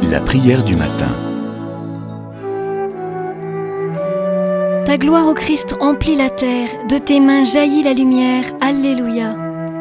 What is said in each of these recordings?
La prière du matin. Ta gloire, ô Christ, emplit la terre, de tes mains jaillit la lumière. Alléluia.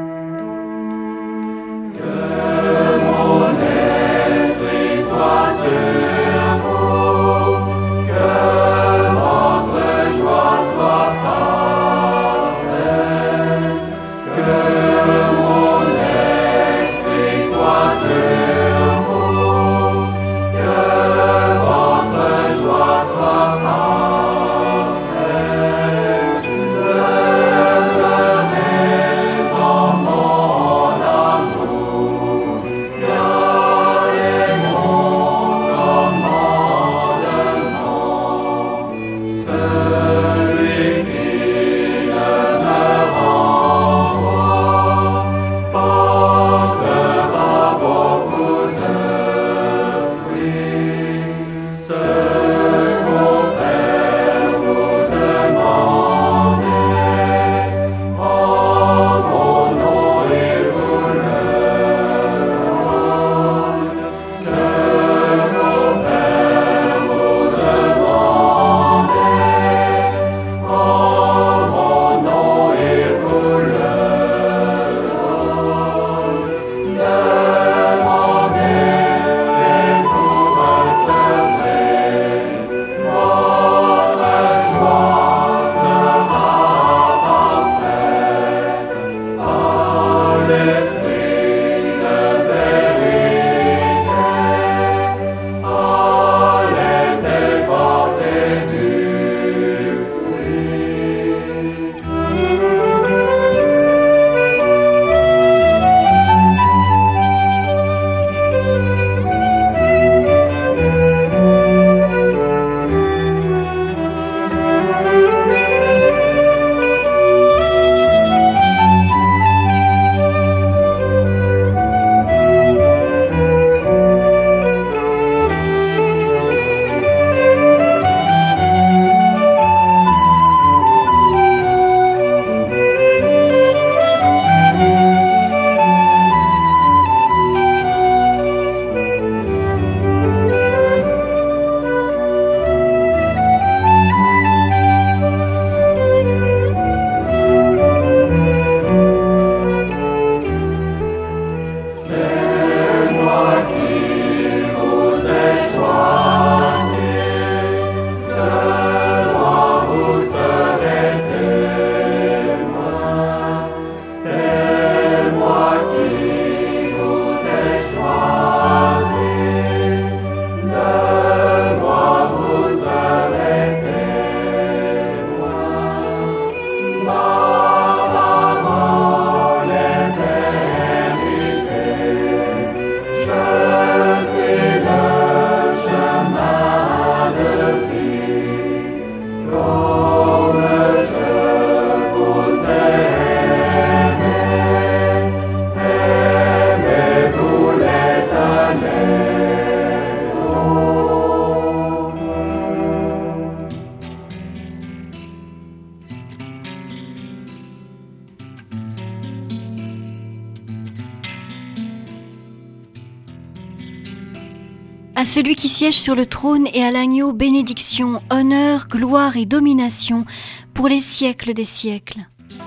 À celui qui siège sur le trône et à l'agneau, bénédiction, honneur, gloire et domination pour les siècles des siècles.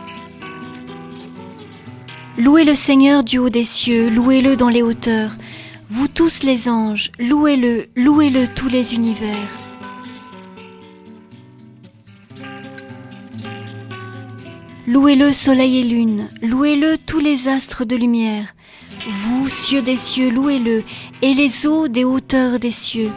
Louez le Seigneur du haut des cieux, louez-le dans les hauteurs. Vous tous les anges, louez-le, louez-le tous les univers. Louez-le soleil et lune, louez-le tous les astres de lumière. Vous, cieux des cieux, louez-le, et les eaux des hauteurs des cieux.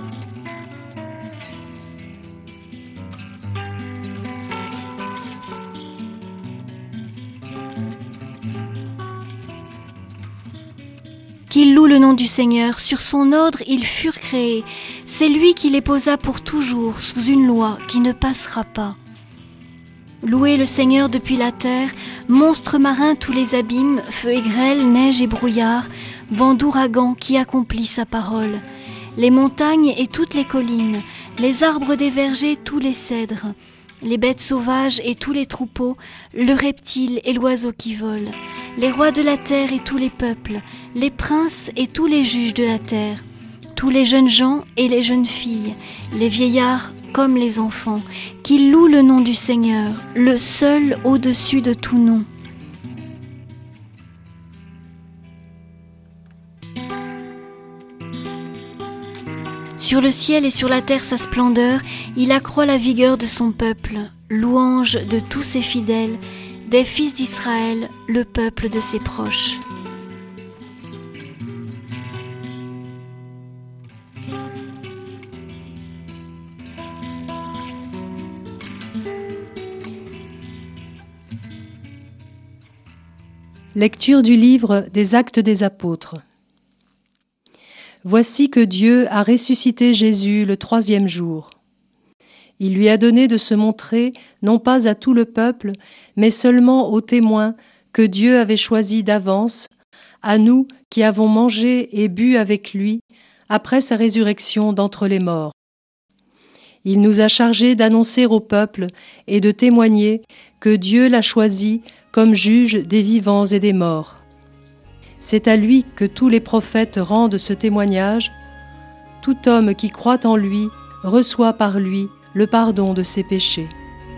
Qu'ils louent le nom du Seigneur, sur son ordre ils furent créés. C'est lui qui les posa pour toujours sous une loi qui ne passera pas. Louez le Seigneur depuis la terre, monstres marins tous les abîmes, feu et grêle, neige et brouillard, vent d'ouragan qui accomplit sa parole. Les montagnes et toutes les collines, les arbres des vergers, tous les cèdres, les bêtes sauvages et tous les troupeaux, le reptile et l'oiseau qui vole, les rois de la terre et tous les peuples, les princes et tous les juges de la terre, tous les jeunes gens et les jeunes filles, les vieillards comme les enfants, qui louent le nom du Seigneur, le seul au-dessus de tout nom. Sur le ciel et sur la terre sa splendeur, il accroît la vigueur de son peuple, louange de tous ses fidèles, des fils d'Israël, le peuple de ses proches. Lecture du livre des Actes des Apôtres. Voici que Dieu a ressuscité Jésus le 3e jour. Il lui a donné de se montrer, non pas à tout le peuple, mais seulement aux témoins que Dieu avait choisis d'avance, à nous qui avons mangé et bu avec lui après sa résurrection d'entre les morts. Il nous a chargés d'annoncer au peuple et de témoigner que Dieu l'a choisi comme juge des vivants et des morts. C'est à lui que tous les prophètes rendent ce témoignage. Tout homme qui croit en lui reçoit par lui le pardon de ses péchés.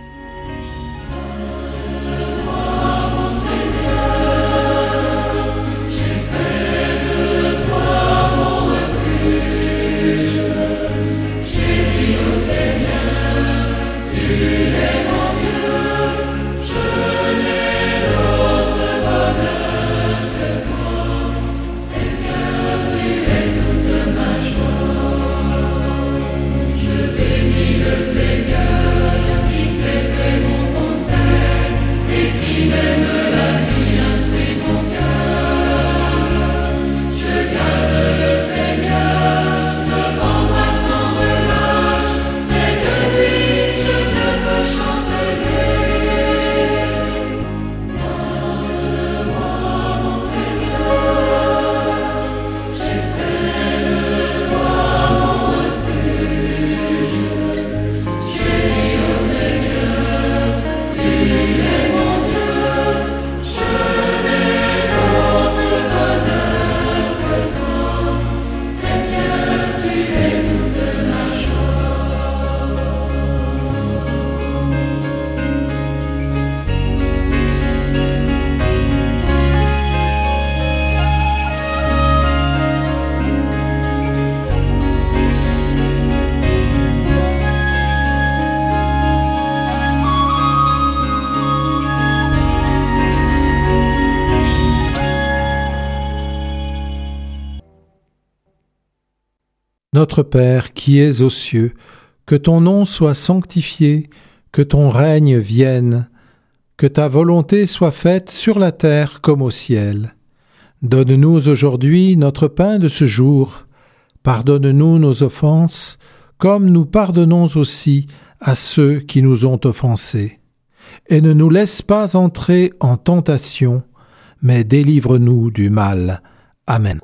Notre Père qui es aux cieux, que ton nom soit sanctifié, que ton règne vienne, que ta volonté soit faite sur la terre comme au ciel. Donne-nous aujourd'hui notre pain de ce jour. Pardonne-nous nos offenses, comme nous pardonnons aussi à ceux qui nous ont offensés. Et ne nous laisse pas entrer en tentation, mais délivre-nous du mal. Amen.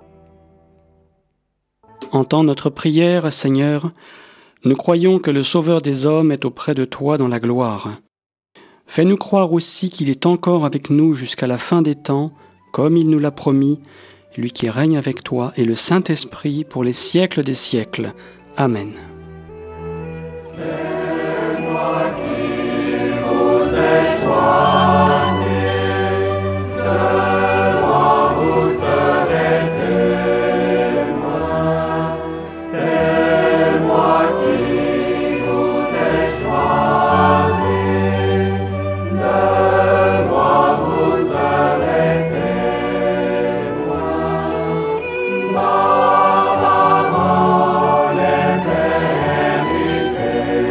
Entends notre prière, Seigneur. Nous croyons que le Sauveur des hommes est auprès de toi dans la gloire. Fais-nous croire aussi qu'il est encore avec nous jusqu'à la fin des temps, comme il nous l'a promis, lui qui règne avec toi et le Saint-Esprit pour les siècles des siècles. Amen. C'est moi qui vous ai choisi, de moi vous serez témoins. C'est moi qui vous ai choisi, de moi vous serez témoins. Ma parole est vérité,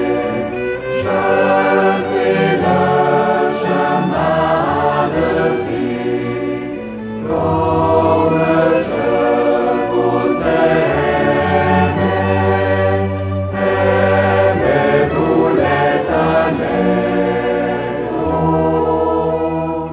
je suis le chemin de vie, comme je vous ai aimé, aimez-vous les uns les autres.